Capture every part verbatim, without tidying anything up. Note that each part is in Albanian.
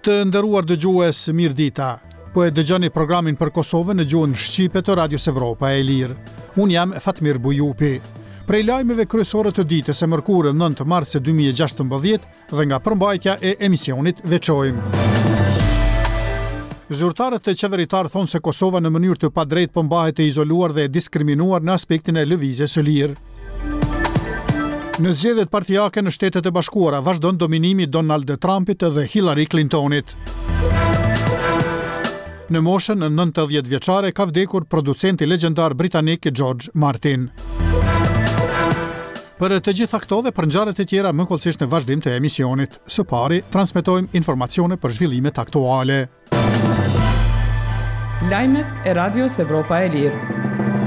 Të nderuar dëgjues, mirëdita. Po e dëgjoni programin për Kosovën në gjuhën shqipe të Radios Evropa e Lirë. Unë jam Fatmir Bujupi. Prej lajmeve kryesore të ditës së mërkurë nëntë mars dy mijë e gjashtëmbëdhjetë dhe nga përmbajtja e emisionit veçojmë. Zyrtarët e qeveritar thonë se Kosova në mënyrë të padrejtë po mbahet e izoluar dhe e diskriminuar në aspektin e lëvizjes së lirë. Në zgjedhjet partijake në Shtetet e Bashkuara vazhdon dominimi Donald Trumpit dhe Hillary Clintonit. Në moshën në nëntëdhjetë vjeçare ka vdekur producenti legjendar britanik George Martin. Për të gjitha këto dhe për ngjarjet e tjera më kollësisht në vazhdim të emisionit. Së pari, transmetojmë informacione për zhvillimet aktuale. Lajmet e Radios Evropa e Lirë.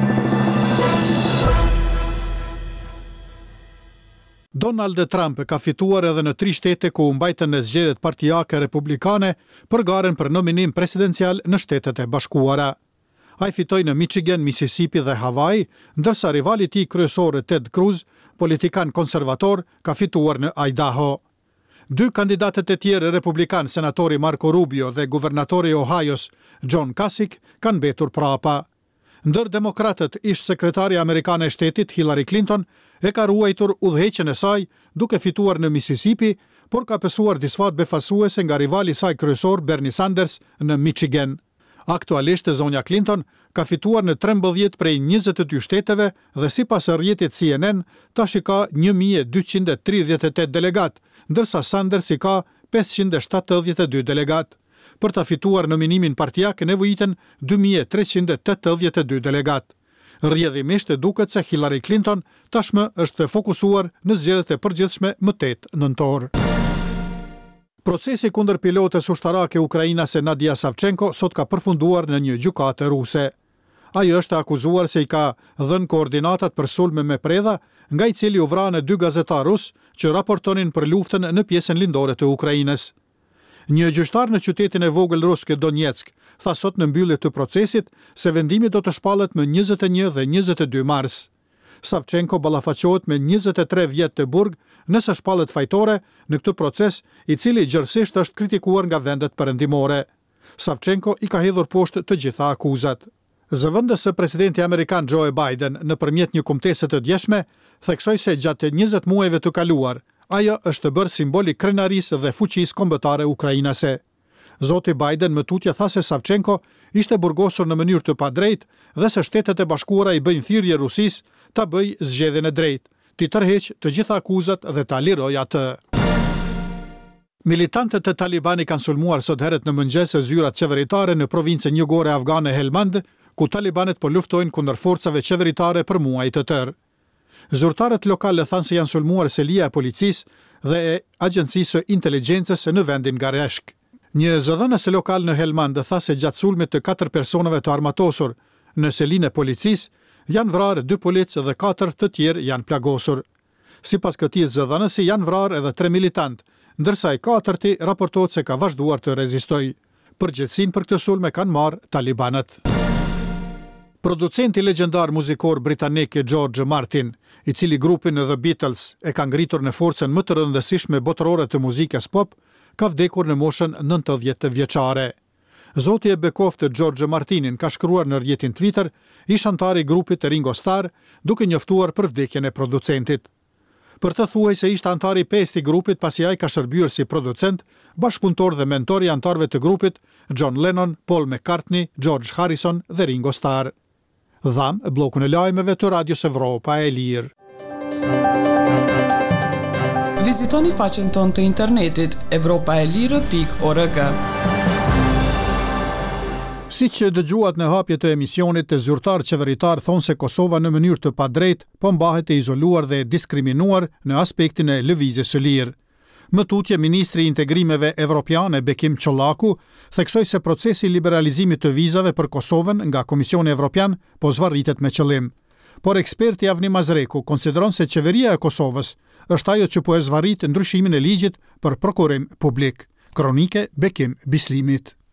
Donald Trump ka fituar edhe në tri shtete ku u mbajtën në zgjedhjet partijake republikane për garen për nominim presidencial në Shtetet e Bashkuara. Ai fitoi në Michigan, Mississippi dhe Hawaii, ndërsa rivali i tij kryesor Ted Cruz, politikan konservator, ka fituar në Idaho. Dy kandidatët e tjerë republikan, senatori Marco Rubio dhe guvernatori i Ohio's John Kasich, kanë mbetur prapa. Ndër demokratët, ish sekretari amerikane e shtetit Hillary Clinton e ka ruajtur udhëheqjen e saj duke fituar në Mississippi, por ka pësuar disfat befasuese nga rivali i saj kryesor Bernie Sanders në Michigan. Aktualisht zonja Clinton ka fituar në trembëdhjetë prej njëzet e dy shteteve dhe sipas rrjetit C N N tash i ka një mijë e dyqind e tridhjetë e tetë delegat, ndërsa Sanders i ka pesëqind e shtatëdhjetë e dy delegat. Për ta fituar nominimin partijak nevojiten dy mijë e treqind e tetëdhjetë e dy delegat. Rrjedhimisht e duket se Hillary Clinton tashmë është fokusuar në zgjedhjet e përgjithshme më tetë nëntor. Procesi kundër pilotës ushtarake ukrainase Nadia Savchenko sot ka përfunduar në një gjykatë ruse. Ajo është akuzuar se i ka dhënë koordinatat për sulme me predha, nga i cili u vranë dy gazetar rus që raportonin për luftën në pjesën lindore të Ukrainës. Një gjyqtar në qytetin e vogël rusk Donetsk tha sot në mbyllje të procesit se vendimi do të shpallet më njëzet e një dhe njëzet e dy mars. Savchenko ballafaqohet me njëzet e tre vjet të burg nëse shpallet fajtore në këtë proces, i cili gjërësisht është kritikuar nga vendet perëndimore. Savchenko i ka hedhur poshtë të gjitha akuzat. Zëvendësi presidenti amerikan Joe Biden nëpërmjet një kumtese të djeshme theksoi se gjatë njëzet muajve të kaluar ajo është bërë simbol i krenarisë dhe fuqisë kombëtare ukrainase. Zoti Biden më tutje tha se Savchenko ishte burgosur në mënyrë të padrejtë dhe se Shtetet e Bashkuara i bëjnë thirrje Rusisë ta bëjë zgjedhjen e drejtë, të tërheq të gjitha akuzat dhe ta lirojë atë. Militantët e Talibani kanë sulmuar sot herët në mëngjes zyrat qeveritare në provincën jugore afgane Helmand, ku talibanët po luftojnë kundër forcave qeveritare për muaj të tërë. Zyrtarët lokale thanë se janë sulmuar selia e policisë dhe e agjencisë së inteligjencës në vendin Gareshk. Një zëdhënës lokal në Helmand tha se gjatë sulmit të katër personave të armatosur në selinë e policisë janë vrarë dy policë dhe katër të tjerë janë plagosur. Sipas këtij zëdhënësi janë vrarë edhe tre militantë, ndërsa i katërti raportohet se ka vazhduar të rezistojë. Përgjegjësinë për këtë sulm e kanë marrë talibanët. Producenti legjendar muzikor britanik George Martin, i cili grupin The Beatles e ka ngritur në forcën më të rëndësishme botërore të muzikës pop, ka vdekur në moshën nëntëdhjetë vjeçare. Zoti e bekoftë George Martinin ka shkruar në rrjetin Twitter, ish antar i grupit Ringo Starr, duke njoftuar për vdekjen e producentit. Për të thuaj se ishte antar i pestë i grupit pasi ai ka shërbyer si producent, bashkëpunëtor dhe mentor i antarëve të grupit John Lennon, Paul McCartney, George Harrison dhe Ringo Starr. Dham bllokun e lajmeve të Radios Evropa e Lirë. Vizitoni faqen tonë të internetit evropa e lirë pikë org. Si që dëgjuat në hapje të emisionit, të zyrtar qeveritar thonë se Kosova në mënyrë të padrejtë po mbahet e izoluar dhe diskriminuar në aspektin e lëvizjes së lirë. Më tutje, ministri i integrimeve evropiane Bekim Çollaku theksoi se procesi i liberalizimit të vizave për Kosovën nga Komisioni Evropian po zvarritet me qëllim. Por eksperti Avni Mazreku konsideron se qeveria e Kosovës është ajo që po e zvarrit ndryshimin e ligjit për prokurim publik. Kronike Bekim Bislimit.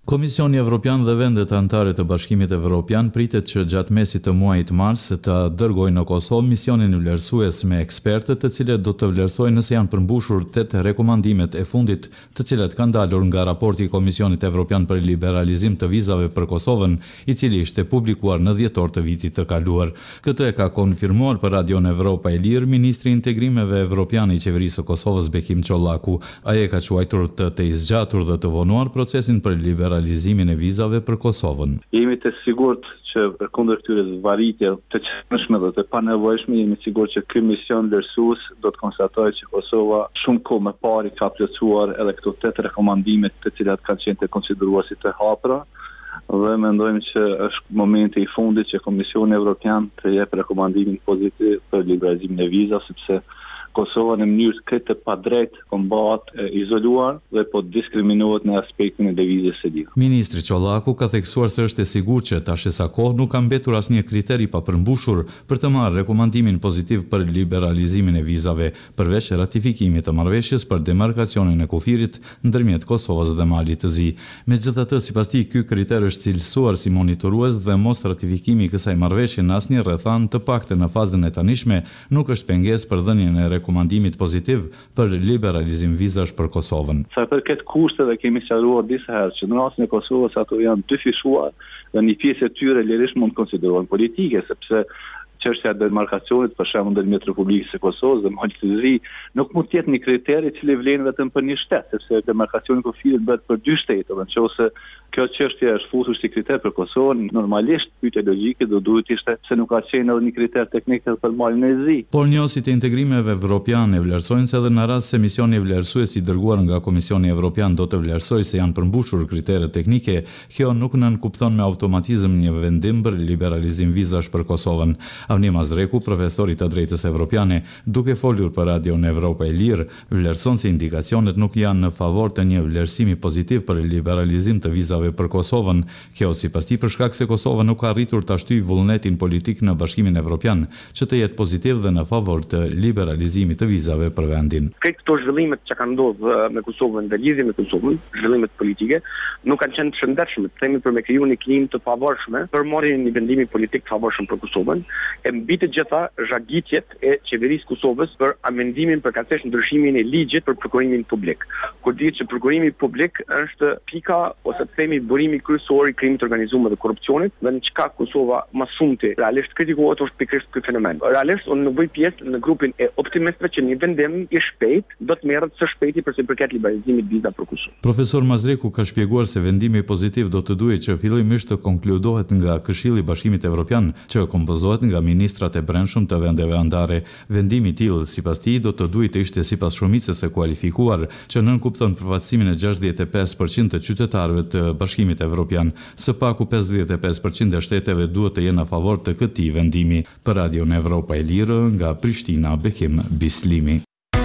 Komisioni Evropian dhe vendet anëtare të Bashkimit Evropian pritet që gjatë mesit të muajit mars të dërgojnë në Kosovë misionin vlerësues me ekspertë, të cilët do të vlerësojnë nëse janë përmbushur tetë rekomandimet e fundit, të cilat kanë dalur nga raporti i Komisionit Evropian për liberalizim të vizave për Kosovën, i cili ishte publikuar në dhjetor të vitit të kaluar. Këtë e ka konfirmuar për Radion Evropa e Lirë ministri i integrimeve evropian i qeverisë së Kosovës Bekim Çollaku. Ai e ka quajtur të të zgjatur dhe të vonuar procesin për liberalizimin realizimin e vizave për Kosovën. Jemi të sigurt që përkundër këtyre zvarritje të qëndrueshme dhe të panevojshme, jemi sigurt që ky mision vlerësues do të konstatojë që Kosova shumë kohë më parë ka plotësuar edhe këto tetë rekomandime të cilat kanë qenë të konsideruar si të hapura, dhe mendojmë që është momenti i fundit që Komisioni Evropian të jep rekomandimin pozitiv për liberalizimin e vizave, sepse Kosova në mënyrë këtë padrejt kombat e izoluar dhe po diskriminohet në aspektin e lëvizjes së lirë. Ministri Çollaku ka theksuar se është e sigurt që tash sa kohë nuk ka mbetur asnjë kriter i papërmbushur për të marrë rekomandimin pozitiv për liberalizimin e vizave, përveç ratifikimit të marrëveshjes për demarkacionin e kufirit ndërmjet Kosovës dhe Malit të Zi. Megjithatë, sipas tij, ky kriter është cilësuar si monitorues dhe mos ratifikimi i kësaj marrëveshje në asnjë rrethan, të paktën në fazën e tanishme, nuk është pengesë për dhënien e rekomandimit pozitiv për liberalizim vizash për Kosovën. Sa përket kushteve kemi sqaruar disa herë që në rastin e Kosovës ato janë dyfishuar dhe një pjesë e tyre lirisht mund të konsiderohen politike, sepse çështja e demarkacionit për shembull ndërmjet Republikës së Kosovës dhe Malit të Zi nuk mund të jetë një kriter i cili vlen vetëm për një shtet, sepse demarkacioni i kufirit bëhet për dy shtete, nëse kjo çështje është futur si kriter për Kosovën, normalisht pyetja logjike do duhet ishte se nuk ka qenë edhe një kriter teknik për Malin e Zi. Por njësit e integrimeve evropiane vlerësojnë se edhe në rast se misioni vlerësues i dërguar nga Komisioni Evropian do të vlerësojë se janë përmbushur kriteret teknike, kjo nuk nënkupton me automatizëm një vendim për liberalizim vizash për Kosovën. Avni Mazreku, profesori të drejtës evropiane, duke folur për Radion Evropa e Lirë, vlerëson se indikacionet nuk janë në favor të një vlerësimi pozitiv për liberalizim të vizave për Kosovën. Kjo sipas tij për shkak se Kosova nuk ka arritur ta shtyjë vullnetin politik në Bashkimin Evropian, që të jetë pozitiv dhe në favor të liberalizimit të vizave për vendin. Këto zhvillimet që kanë ndodhur me Kosovën dhe lidhje me Kosovën, zhvillimet politike, nuk kanë qenë të shëndetshme, themi për me kriju një klimë të favorshme për marrjen e një vendimi politik të favorshëm për Kosovën. E mbi të gjitha zhagitjet e qeverisë Kosovës për amendimin përkatësh ndryshimin e ligjit për prokurimin publik. Kur dihet që prokurimi publik është pika ose themi burimi kryesor i krimit të organizuar dhe korrupsionit, dhe në çka Kosova më shumti realisht kritikohet është pikërisht ky fenomen. Realisht unë nuk bëj pjesë në grupin e optimistëve që një vendim i shpejt do të merret së shpejti për sa i përket liberalizimit viza për Kosovë. Profesor Mazreku ka shpjeguar se vendimi pozitiv do të duhet që fillimisht të konkludohet nga Këshilli i Bashkimit Evropian, që kompozohet nga ministrat e brendshëm të vendeve anëtare. Vendimi i tillë sipas tij do të duhet të ishte sipas shumicës së kualifikuar, që nënkupton përfaqësimin e gjashtëdhjetë e pesë përqind të qytetarëve të Bashkimit Evropian. Së paku pesëdhjetë e pesë përqind e shteteve duhet të jenë në favor të këtij vendimi. Për Radion Evropa e Lirë, nga Prishtina, Bekim Bislimi.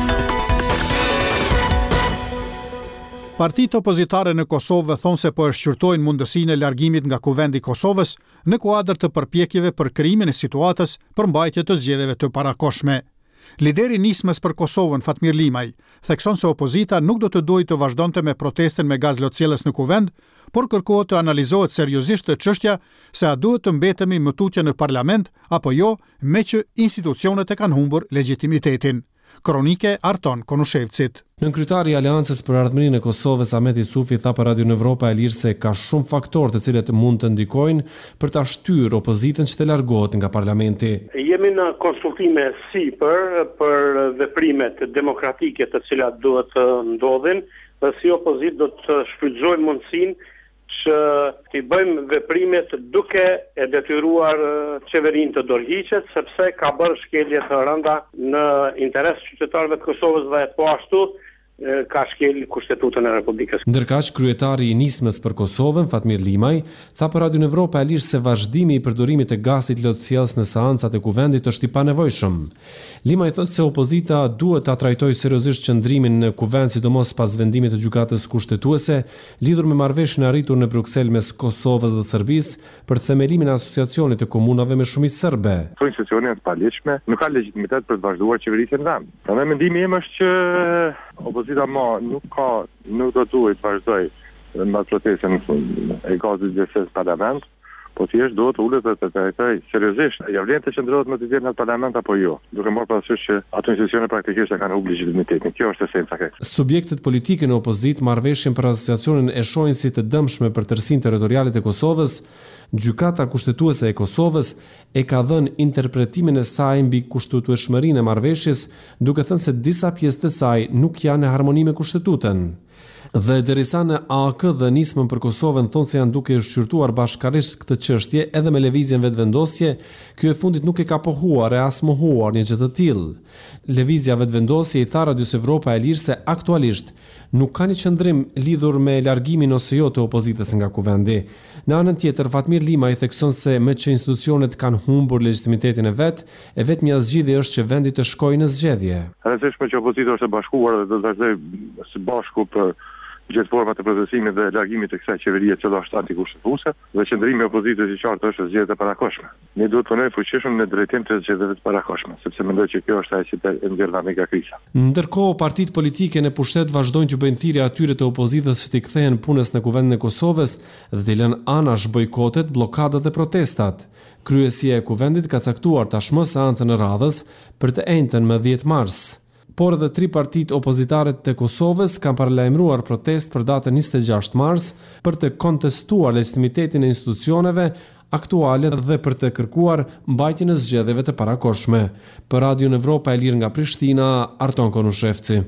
Partitë opozitare në Kosovë thonë se po e shqyrtojnë mundësinë e largimit nga kuvendi i Kosovës në kuadër të përpjekjeve për krijimin e situatës për mbajtje të zgjedhjeve të parakohshme. Lideri i nismës për Kosovën, Fatmir Limaj, thekson se opozita nuk do të dojë të vazhdonte me protestën me gaz lotësielës në kuvend, por kërkohet të analizohet seriozisht të çështja se a duhet të mbetemi më tutje në parlament apo jo, me që institucionet e kanë humbur legitimitetin. Kronike Arton Konushevcit. Nënkryetari i Aleancës për Ardhmërinë e Kosovës, Ahmeti Sufi, tha për Radio Evropa e Lirë se ka shumë faktorë të cilët mund të ndikojnë për ta shtyrë opozitën që të largohet nga parlamenti. Jemi në konsultime sipër për veprimet demokratike të cilat duhet të ndodhin, dhe si opozit do të shfrytëzojmë mundësinë që t'i bëjmë veprimet duke e detyruar qeverinë të dorëhiqet, sepse ka bërë shkelje të rënda në interes qytetarëve të Kosovës dhe po ashtu ka shkel Kushtetutën e Republikës. Ndërkaq, kryetari i nismës për Kosovën, Fatmir Limaj, tha për Radio Evropa e Lirë se vazhdimi i përdorimit të gazit lotësielës në seancat e kuvendit është i panevojshëm. Limaj thotë se opozita duhet ta trajtojë seriozisht qëndrimin në kuvend, sidomos pas vendimit të gjykatës kushtetuese lidhur me marrëveshjen e arritur në Bruksel mes Kosovës dhe Serbisë për themelimin e asociacionit të komunave me shumicë serbe. Këto institucione të paligjshme nuk kanë legitimitet për të vazhduar qeverisjen e vend. Prandaj mendimi im është që opozita ma nuk ka, nuk do duhet të vazhdoj në protestën e gazit gjërses parlament, po thjesht duhet ullet dhe të trajtoj seriozisht. Ja vlen të qëndrohet më të vjerë në parlament apo jo, duke marrë parasysh që ato institucione praktikisht e kanë humbur legitimitetin. Kjo është esenca e kësaj. Subjektet politike në opozit marrëveshjen për asociacionin e shohin si të dëmshme për tërsinë territoriale të Kosovës. Gjykata kushtetuese e Kosovës e ka dhënë interpretimin e saj mbi kushtetueshmërinë e marrëveshjes, duke thënë se disa pjesë të saj nuk janë në harmoni me kushtetutën. Dhe derisa në A K dhe nismën për Kosovën thonë se janë duke shqyrtuar bashkarisht këtë çështje edhe me lëvizjen vetëvendosje, ky e fundit nuk e ka pohuar e as mohuar një gjë të tillë. Lëvizja vetëvendosje i tha Radios Evropa e Lirë se aktualisht nuk ka një qëndrim lidhur me largimin ose jo të opozitës nga kuvendi. Në anën tjetër, Fatmir Lima i thekson se me që institucionet kanë humbur legitimitetin e vet, e vetmja zgjidhje është që vendi të shkojë në zgjedhje. Rëndësishme që opozita është e bashkuar dhe do të vazhdojë së bashku për gjithë format e procesimit dhe largimit të kësaj qeverie që është antikushtetuese dhe qëndrimi i opozitës i qartë është zgjedhjet e parakoshme. Ne duhet të punojmë fuqishëm në drejtim të zgjedhjeve të parakoshme, sepse mendoj që kjo është ajo që të nxjerr nga kriza. Ndërkohë, partitë politike në pushtet vazhdojnë të bëjnë thirrje atyre të opozitës që të kthehen punës në Kuvendin e Kosovës dhe të lënë anash bojkotet, bllokadat dhe protestat. Kryesia e Kuvendit ka caktuar tashmë seancën e radhës për të enjtën më dhjetë mars. Por edhe tri partitë opozitare të Kosovës kanë paralajmëruar protest për datën njëzet e gjashtë mars për të kontestuar legitimitetin e institucioneve aktuale dhe për të kërkuar mbajtjen e zgjedhjeve të parakoshme. Për Radio Evropa e Lirë nga Prishtina, Arton Konushevci.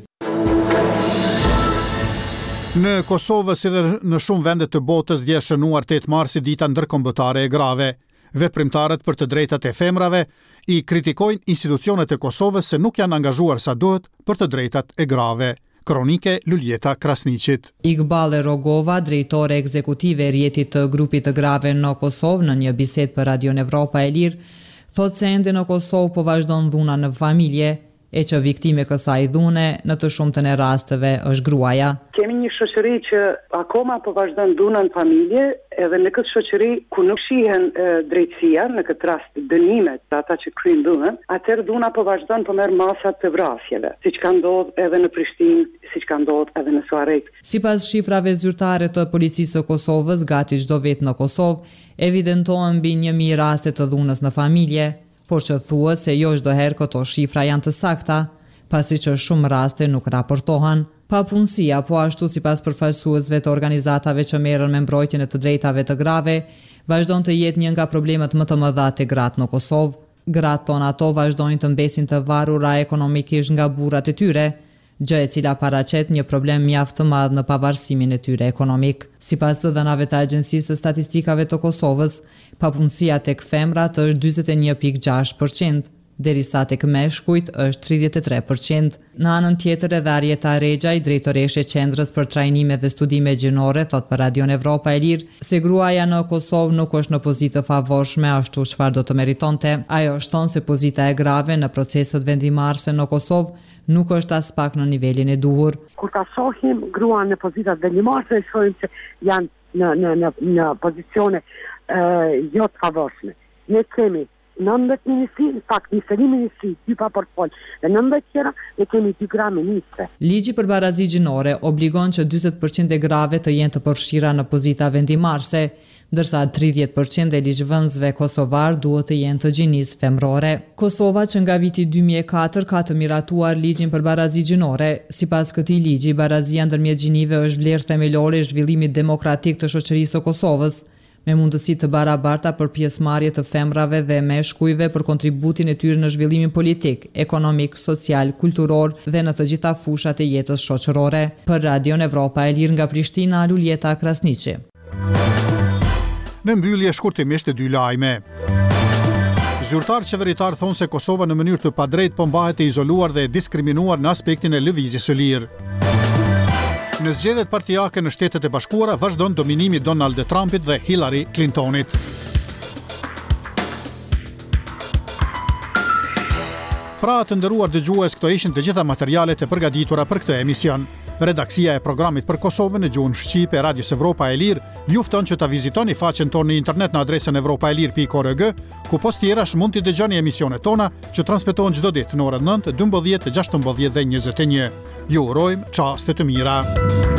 Në Kosovë si dhe në shumë vende të botës dje shënuar tetë marsi dita ndërkombëtare e grave. Veprimtarët për të drejtat e femrave i kritikojnë institucionet e Kosovës se nuk janë angazhuar sa duhet për të drejtat e grave. Kronike Luljeta Krasniqit. Iqbal Rogova, drejtore ekzekutive e rjetit të grupit të grave në Kosovë, në një bisedë për Radio Evropa e Lirë, thotë se ende në Kosovë po vazhdon dhuna në familje, e që viktime kësaj dhune në të shumtën e rasteve është gruaja. Kemi një shoqëri që akoma po vazhdon dhuna në familje, edhe në këtë shoqëri ku nuk shihen e, drejtësia, në këtë rast dënimet të ata që kryejnë dhunën, atëherë dhuna po vazhdon po merr masat të vrasjeve, siç ka ndodhur edhe në Prishtinë, siç ka ndodhur edhe në Suarek. Sipas shifrave zyrtare të policisë së Kosovës, gati çdo vit në Kosovë evidentohen mbi një mijë raste të dhunës në familje, por që thuhet se jo çdo herë këto shifra janë të sakta, pasi që shumë raste nuk raportohen. Papunësia, po ashtu sipas përfaqësuesve të organizatave që merren me mbrojtjen e të drejtave të grave, vazhdon të jetë një nga problemet më të mëdha të gratë në Kosovë. Gratë tonë ato vazhdojnë të mbesin të varura ekonomikisht nga burrat e tyre, gjë e cila paraqet një problem mjaft të madh në pavarësimin e tyre ekonomik. Sipas të dhënave të Agjencisë së Statistikave të Kosovës, papunësia tek femrat është njëzet e një pikë gjashtë përqind, derisa tek meshkujt është tridhjetë e tre përqind. Në anën tjetër edhe Arjeta Rexhaj, drejtoreshe e Qendrës për Trajnime dhe Studime Gjinore, thot për Radio Evropa e Lirë, se gruaja në Kosovë nuk është në pozitë të favorshme ashtu çfarë do të meritonte. Ajo shton se pozita e grave në proceset vendimarrëse në Kosovë nuk është as pak në nivelin e duhur. Kur ta shohim gruan në pozitat vendimarrëse, shohim se janë në në në, në pozicione uh, jo të favorshme. Ne kemi nëntëdhjetë ministri, në fakt njëzet ministri, dy pa portfol, dhe nëntëdhjetë tjera, ne kemi dy gra ministre. Ligji për barazi gjinore obligon që njëzet përqind e grave të jenë të përfshira në pozita vendimarrëse, ndërsa tridhjetë përqind e ligjvënësve kosovar duhet të jenë të gjinisë femrore. Kosova që nga viti dy mijë e katër ka të miratuar ligjin për barazi gjinore. Sipas këtij ligji, barazia ndërmjet gjinive është vlerë themelore e zhvillimit demokratik të shoqërisë së Kosovës, me mundësi të barabarta për pjesëmarrje të femrave dhe meshkujve për kontributin e tyre në zhvillimin politik, ekonomik, social, kulturor dhe në të gjitha fushat e jetës shoqërore. Për Radio Evropa e Lirë nga Prishtina, Luljeta Krasniqi. Në mbyllje shkurtimisht e dy lajme. Zyrtar qeveritar thonë se Kosova në mënyrë të padrejtë po mbahet e izoluar dhe diskriminuar në aspektin e lëvizjes së lirë. Në zgjedhjet partijake në Shtetet e Bashkuara vazhdon dominimi Donald Trumpit dhe Hillary Clintonit. Pra të nderuar dëgjues, këto ishin të gjitha materialet e përgatitura për këtë emision. Redaksia e programit për Kosovën në gjuhën shqipe e Radios Evropa e Lirë ju fton që ta vizitoni faqen tonë në internet në adresën evropaelir pikë org, ku post tjerash mund t'i dëgjoni emisionet tona që transmetohen çdo ditë në orën nëntë, dymbëdhjetë, gjashtëmbëdhjetë dhe njëzet e një. Ju urojmë çaste të mira.